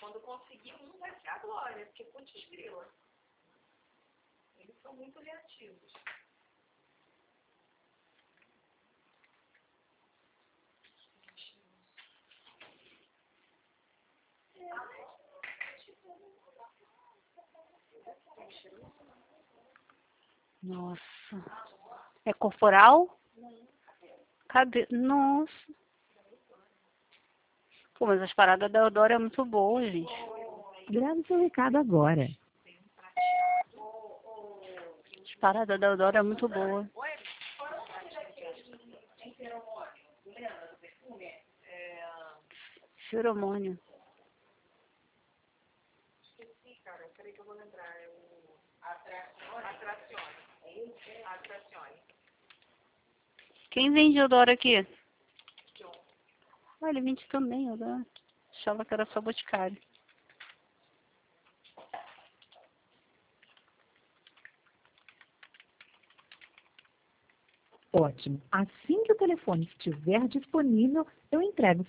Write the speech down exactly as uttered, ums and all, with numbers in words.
quando conseguir um vai ser a glória, porque putz grila. Eles são muito reativos. Nossa. É corporal? Cadê? Nossa. Pô, mas as paradas da Eudora é muito boas, gente. Grave seu recado agora. As paradas da Eudora é muito boa. Feromônio. Esqueci, cara. Peraí que eu vou lembrar. É o Atracione. Atracione. Quem vende Eudora aqui? Ah, ele vende também, Eudora. Achava que era só Boticário. Ótimo. Assim que o telefone estiver disponível, eu entrego